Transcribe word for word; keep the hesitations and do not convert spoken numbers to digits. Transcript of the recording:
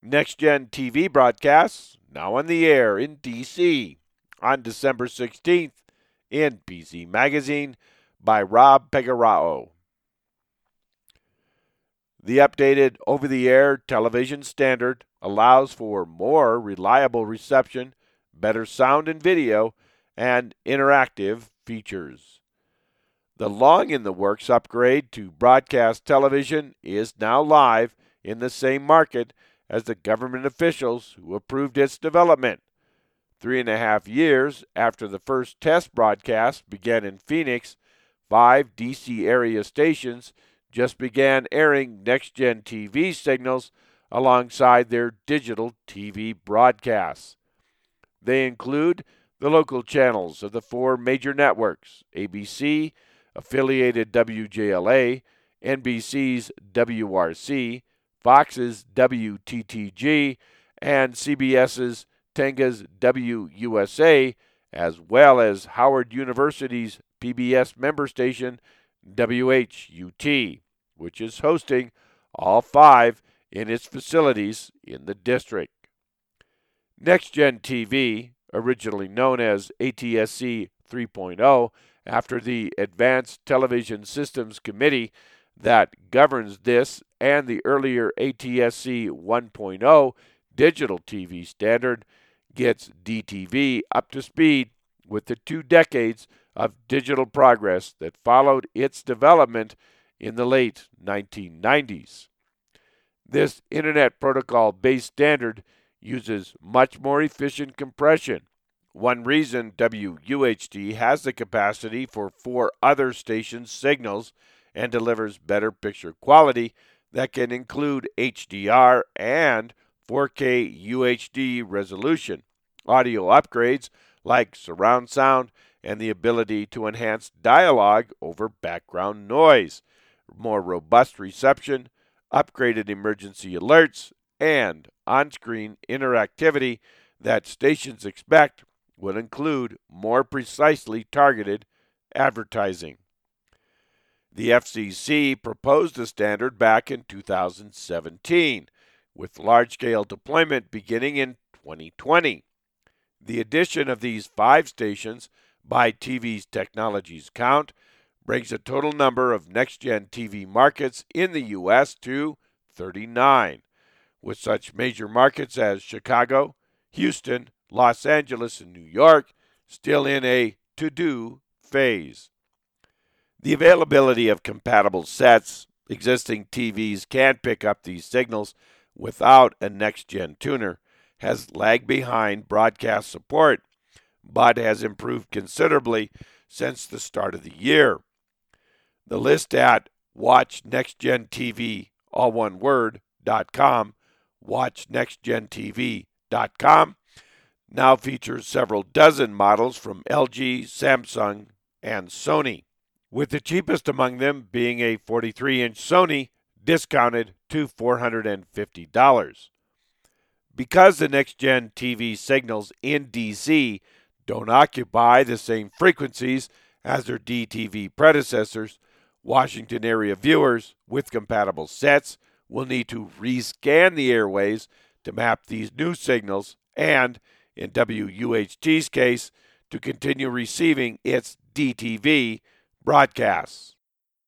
Next Gen T V broadcasts now on the air in D C on December sixteenth in P C Magazine by Rob Pegoraro. The updated over-the-air television standard allows for more reliable reception, better sound and video, and interactive features. The long-in-the-works upgrade to broadcast television is now live in the same market as the government officials who approved its development. Three and a half years after the first test broadcast began in Phoenix, five D C area stations just began airing next-gen T V signals alongside their digital T V broadcasts. They include the local channels of the four major networks: A B C, affiliated W J L A, N B C's W R C, Fox's W T T G, and CBS's Tenga's W U S A, as well as Howard University's P B S member station W H U T, which is hosting all five in its facilities in the district. Next-Gen T V, originally known as A T S C three point oh, after the Advanced Television Systems Committee that governs this and the earlier A T S C one point oh digital T V standard, gets D T V up to speed with the two decades of digital progress that followed its development in the late nineteen nineties. This Internet Protocol-based standard uses much more efficient compression. One reason W U H D has the capacity for four other stations' signals and delivers better picture quality that can include H D R and four K U H D resolution, audio upgrades like surround sound, and the ability to enhance dialogue over background noise, more robust reception, upgraded emergency alerts, and on-screen interactivity that stations expect will include more precisely targeted advertising. The F C C proposed the standard back in two thousand seventeen, with large-scale deployment beginning in twenty twenty. The addition of these five stations by T V's technologies count brings a total number of next-gen T V markets in the U S to thirty-nine, with such major markets as Chicago, Houston, Los Angeles, and New York still in a to-do phase. The availability of compatible sets, existing T Vs can pick up these signals without a next-gen tuner, has lagged behind broadcast support, but has improved considerably since the start of the year. The list at watch next gen T V, all one word, dot com, watch next gen T V dot com, now features several dozen models from L G, Samsung, and Sony, with the cheapest among them being a forty-three inch Sony, discounted to four hundred fifty dollars. Because the next-gen T V signals in D C don't occupy the same frequencies as their D T V predecessors, Washington area viewers with compatible sets will need to rescan the airways to map these new signals and, in W U H T's case, to continue receiving its D T V broadcasts.